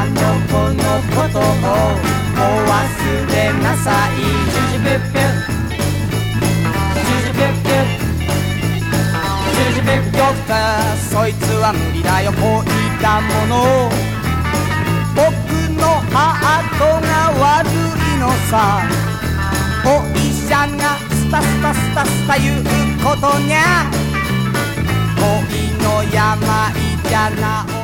のこのことをもう忘れなさい。ジュジュピュッピュッジュジュピュッピュッジュジュピュッピュッ。ドクターそいつは無理だよこういったもの。僕のハートが悪いのさ。お医者がスタスタスタスタ言うことにゃ恋の病じゃなお